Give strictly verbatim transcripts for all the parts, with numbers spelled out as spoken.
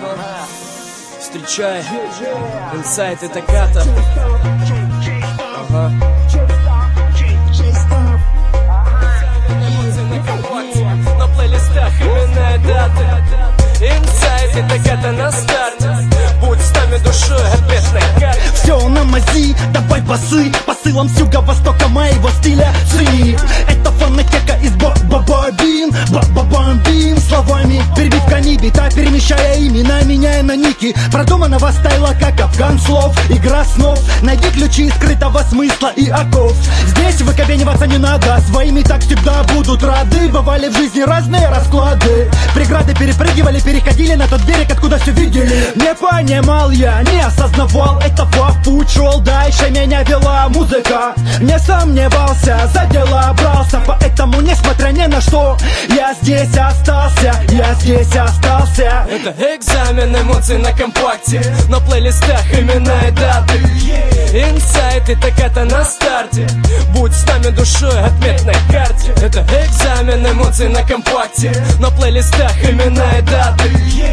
Встречай, инсайт и Таката. Ага. На плейлистах именная дата. Инсайт и Таката на старте. Будь с нами душой, ответной карте. Все на мази, давай басы. Посылом с юго-востока моего стиля цени. Это фонотека из бомбин, бомбин. Словами перебивками бита, перемещая имена, меняя на ники. Продуманного стайла, как афган слов. Игра снов, найди ключи скрытого смысла и оков. Здесь выкобениваться не надо, своими так всегда будут рады. Бывали в жизни разные расклады. Преграды перепрыгивали, переходили на тот берег, откуда все видели. Не понимал я, не осознавал этого, учел, дальше меня вела музыка. Не сомневался, за дела брался, поэтому, несмотря ни на что, я здесь остался, я здесь остался. Это экзамен эмоций на компакте, на плейлистах имена и даты. Инсайт и Таката на старте. Будь с нами душой, отметной карте. Это экзамен эмоций на компакте, на плейлистах имена и даты.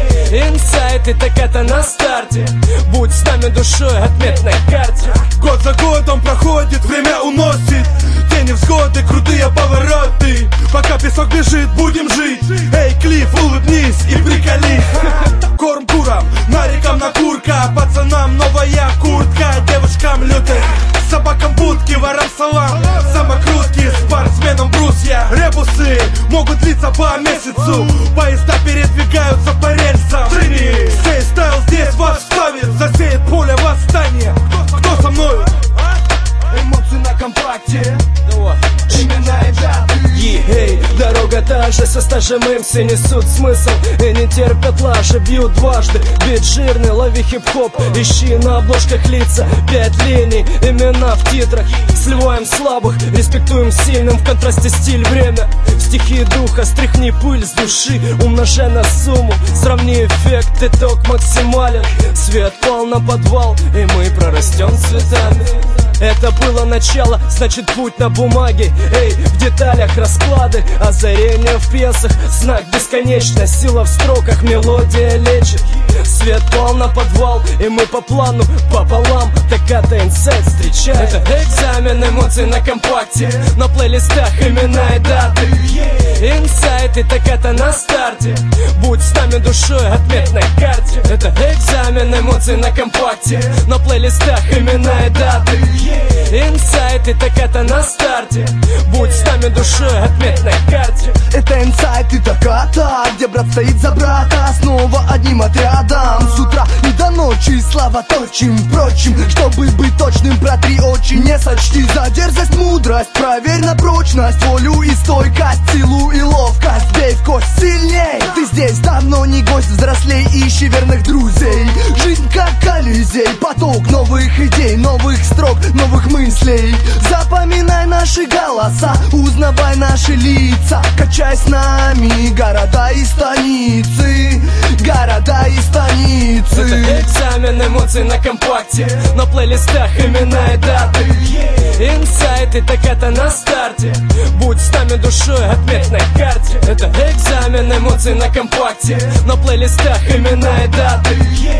Инсайт и Таката на старте. Будь с нами душой, отметной карте. Год за годом проходит, время уносит тени, взгоды, крутые повороты. Пока песок бежит, будем жить. Эй, Клифф, улыбнись и приколи. Корм курам, нарикам на курка, пацанам новая куртка, девушкам лютых, собакам будки, ворам салам, самокрутки, спортсменам брусья. Ребусы могут длиться по месяцу, поезда передвигаются по рельсам. Сей стайл здесь вас вставит, засеет поле восстания. Кто со мною? Эмоции на компакте, имена и даты. Ей, дорога та же, со стажем эм си несут смысл и не терпят лажи, бьют дважды. Бит жирный, лови хип-хоп, ищи на обложках лица. Пять линий, имена в титрах. Сливаем слабых, респектуем сильным. В контрасте стиль, время, стихи духа. Стряхни пыль с души, умножай на сумму. Сравни эффект, итог максимален. Свет пал на подвал, и мы прорастем цветами. Это было начало, значит путь на бумаге. Эй, в деталях расклады, озарение в пьесах, знак бесконечная, сила в строках, мелодия лечит. Свет пал на подвал, и мы по плану пополам. Таката инсайт встречает. Это экзамен эмоций на компакте, на плейлистах имена и даты. Инсайт и Таката на старте. Будь с нами душой, отметной карте. Это экзамен эмоций на компакте, на плейлистах имена и даты. Инсайт и Таката на старте. Будь с нами душой, отметной карте. Это инсайт и Таката, где брат стоит за брата, снова одним отрядом. С утра и до ночи слава точим. Впрочем, чтобы быть точным, протри очи. Не сочти за дерзость, мудрость, проверь на прочность, волю и стойкость, силу и ловкость. Бей в кость сильней. Ты здесь давно не гость, взрослей, ищи верных друзей. Жизнь как колизей, поток новых идей, новых строк, новых мыслей. Запоминай наши голоса, узнавай наши лица. Качай с нами города и станицы, города и станицы. Это экзамен эмоций на компакте, на плейлистах имена и даты. Инсайт и Таката на старте. Будь с нами душой, отметной карте. Это экзамен эмоций на компакте, на плейлистах имена и даты.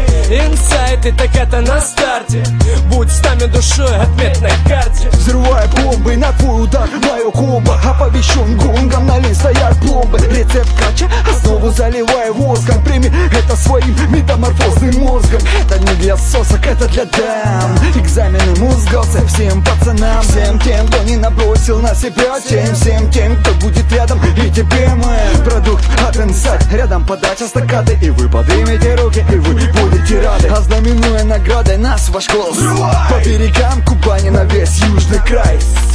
Инсайт и Таката на старте. Будь с нами душой, отметной карте. Взрывая бомбы на твой удар, мое комбо оповещен гонгом, на лень стоят пломбы. Рецепт кача, основу заливая воском. Прими это своим метаморфозным мозгом. Это не для сосок, это для дам. Экзамены мозгался всем пацанам, всем тем, кто не набросил на себя тень, всем тем, кто будет рядом. И тебе мы продукт от инсайт. Рядом подача с Такатой, и вы поднимете руки, и вы будете рады. А знаменуя наградой нас ваш класс по берегам Кубани на весь южный край.